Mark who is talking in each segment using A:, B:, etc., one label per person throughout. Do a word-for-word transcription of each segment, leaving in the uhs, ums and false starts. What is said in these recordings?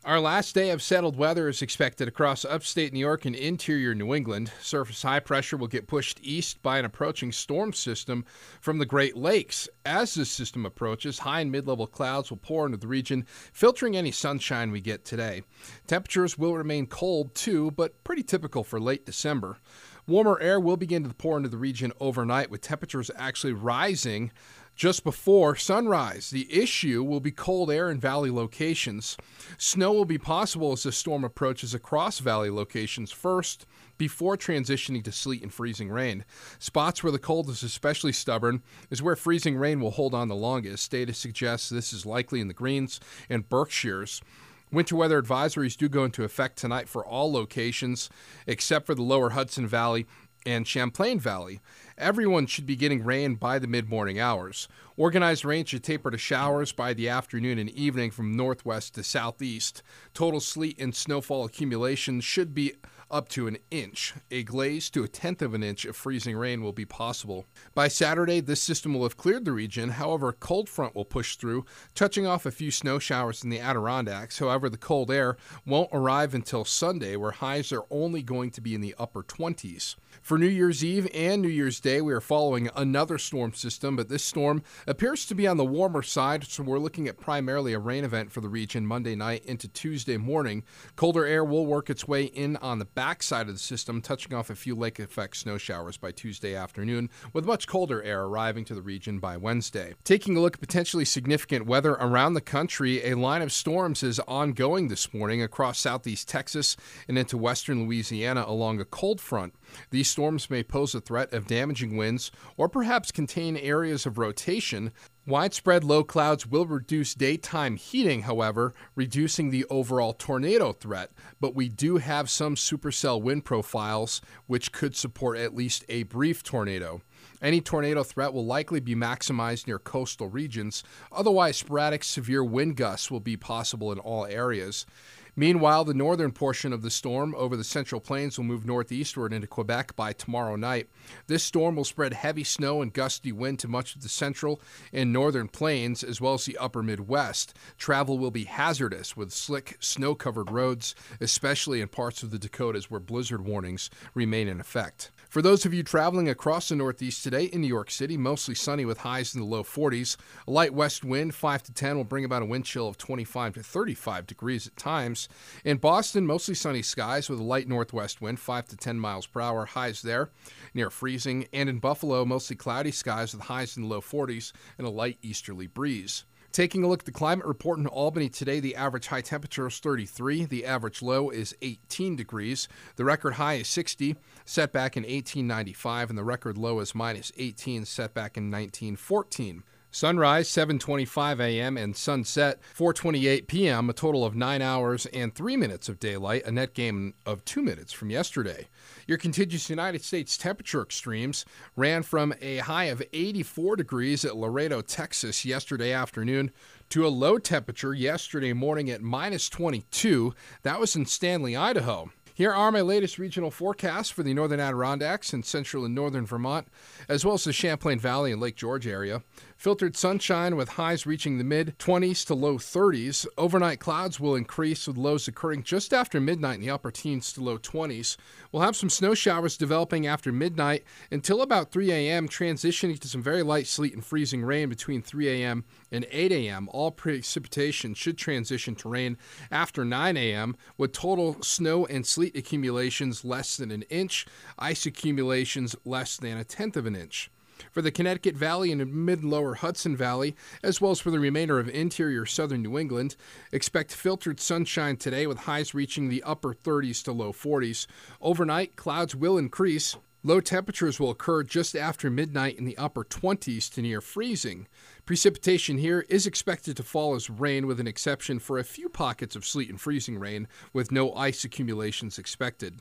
A: Our last day of settled weather is expected across upstate New York and interior New England. Surface high pressure will get pushed east by an approaching storm system from the Great Lakes. As this system approaches, high and mid-level clouds will pour into the region, filtering any sunshine we get today. Temperatures will remain cold too, but pretty typical for late December. Warmer air will begin to pour into the region overnight, with temperatures actually rising just before sunrise. The issue will be cold air in valley locations. Snow will be possible as the storm approaches across valley locations first, before transitioning to sleet and freezing rain. Spots where the cold is especially stubborn is where freezing rain will hold on the longest. Data suggests this is likely in the Greens and Berkshires. Winter weather advisories do go into effect tonight for all locations except for the lower Hudson Valley and Champlain Valley. Everyone should be getting rain by the mid-morning hours. Organized rain should taper to showers by the afternoon and evening from northwest to southeast. Total sleet and snowfall accumulation should be up to an inch. A glaze to a tenth of an inch of freezing rain will be possible. By Saturday, this system will have cleared the region. However, a cold front will push through, touching off a few snow showers in the Adirondacks. However, the cold air won't arrive until Sunday, where highs are only going to be in the upper twenties. For New Year's Eve and New Year's Day, we are following another storm system, but this storm appears to be on the warmer side, so we're looking at primarily a rain event for the region Monday night into Tuesday morning. Colder air will work its way in on the backside of the system, touching off a few lake-effect snow showers by Tuesday afternoon, with much colder air arriving to the region by Wednesday. Taking a look at potentially significant weather around the country, a line of storms is ongoing this morning across southeast Texas and into western Louisiana along a cold front. These storms may pose a threat of damaging winds or perhaps contain areas of rotation. Widespread low clouds will reduce daytime heating, however, reducing the overall tornado threat, but we do have some supercell wind profiles which could support at least a brief tornado. Any tornado threat will likely be maximized near coastal regions. Otherwise, sporadic severe wind gusts will be possible in all areas. Meanwhile, the northern portion of the storm over the Central Plains will move northeastward into Quebec by tomorrow night. This storm will spread heavy snow and gusty wind to much of the central and northern plains, as well as the upper Midwest. Travel will be hazardous with slick, snow-covered roads, especially in parts of the Dakotas where blizzard warnings remain in effect. For those of you traveling across the Northeast today in New York City, mostly sunny with highs in the low forties. A light west wind, five to ten, will bring about a wind chill of twenty-five to thirty-five degrees at times. In Boston, mostly sunny skies with a light northwest wind, five to ten miles per hour, highs there near freezing. And in Buffalo, mostly cloudy skies with highs in the low forties and a light easterly breeze. Taking a look at the climate report in Albany today, the average high temperature is thirty-three, the average low is eighteen degrees, the record high is sixty, set back in eighteen ninety-five, and the record low is minus eighteen, set back in nineteen fourteen. Sunrise, seven twenty-five a.m., and sunset, four twenty-eight p.m., a total of nine hours and three minutes of daylight, a net gain of two minutes from yesterday. Your contiguous United States temperature extremes ran from a high of eighty-four degrees at Laredo, Texas yesterday afternoon to a low temperature yesterday morning at minus twenty-two. That was in Stanley, Idaho. Here are my latest regional forecasts for the northern Adirondacks and central and northern Vermont, as well as the Champlain Valley and Lake George area. Filtered sunshine with highs reaching the mid-twenties to low thirties. Overnight clouds will increase with lows occurring just after midnight in the upper teens to low twenties. We'll have some snow showers developing after midnight until about three a.m., transitioning to some very light sleet and freezing rain between three a.m. and eight a.m. All precipitation should transition to rain after nine a.m., with total snow and sleet accumulations less than an inch, ice accumulations less than a tenth of an inch. For the Connecticut Valley and mid-lower Hudson Valley, as well as for the remainder of interior southern New England, expect filtered sunshine today with highs reaching the upper thirties to low forties. Overnight, clouds will increase. Low temperatures will occur just after midnight in the upper twenties to near freezing. Precipitation here is expected to fall as rain, with an exception for a few pockets of sleet and freezing rain, with no ice accumulations expected.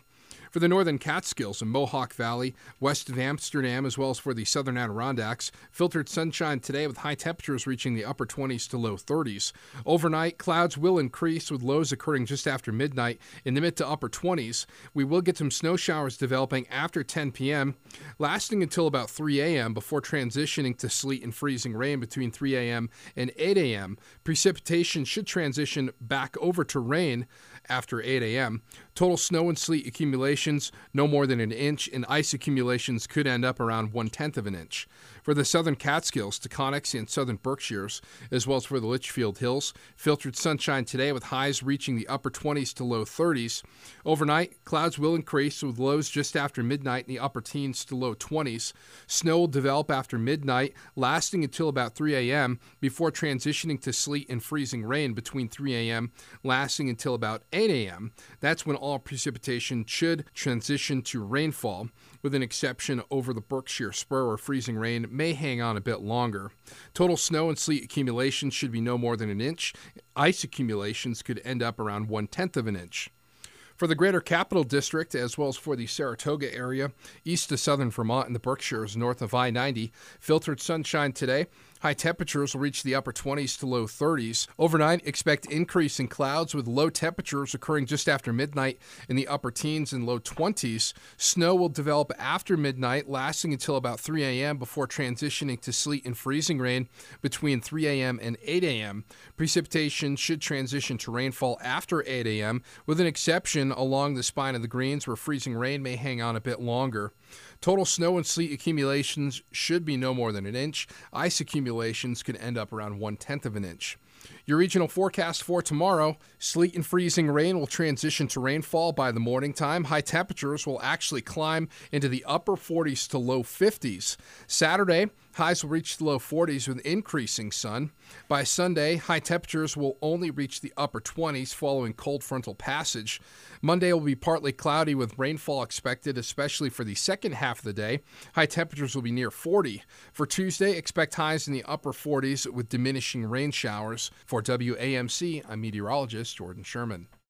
A: For the northern Catskills and Mohawk Valley, west of Amsterdam, as well as for the southern Adirondacks, filtered sunshine today with high temperatures reaching the upper twenties to low thirties. Overnight, clouds will increase with lows occurring just after midnight in the mid to upper twenties. We will get some snow showers developing after ten p.m., lasting until about three a.m. before transitioning to sleet and freezing rain between three a.m. and eight a.m. Precipitation should transition back over to rain after eight a.m. Total snow and sleet accumulations no more than an inch, and ice accumulations could end up around one-tenth of an inch. For the southern Catskills, Taconics, and southern Berkshires, as well as for the Litchfield Hills, filtered sunshine today with highs reaching the upper twenties to low thirties. Overnight, clouds will increase with lows just after midnight in the upper teens to low twenties. Snow will develop after midnight, lasting until about three a.m. before transitioning to sleet and freezing rain between three a.m., lasting until about eight a.m. That's when all precipitation should transition to rainfall, with an exception over the Berkshire Spur, where freezing rain may hang on a bit longer. Total snow and sleet accumulations should be no more than an inch. Ice accumulations could end up around one-tenth of an inch. For the Greater Capital District, as well as for the Saratoga area, east of southern Vermont and the Berkshires north of I ninety, filtered sunshine today. High temperatures will reach the upper twenties to low thirties. Overnight, expect increase in clouds with low temperatures occurring just after midnight in the upper teens and low twenties. Snow will develop after midnight, lasting until about three a.m. before transitioning to sleet and freezing rain between three a.m. and eight a.m. Precipitation should transition to rainfall after eight a.m., with an exception along the spine of the Greens, where freezing rain may hang on a bit longer. Total snow and sleet accumulations should be no more than an inch. Ice accumulations could end up around one-tenth of an inch. Your regional forecast for tomorrow: sleet and freezing rain will transition to rainfall by the morning time. High temperatures will actually climb into the upper forties to low fifties. Saturday, highs will reach the low forties with increasing sun. By Sunday, high temperatures will only reach the upper twenties following cold frontal passage. Monday will be partly cloudy with rainfall expected, especially for the second half of the day. High temperatures will be near forty. For Tuesday, expect highs in the upper forties with diminishing rain showers. For W A M C, I'm meteorologist Jordan Sherman.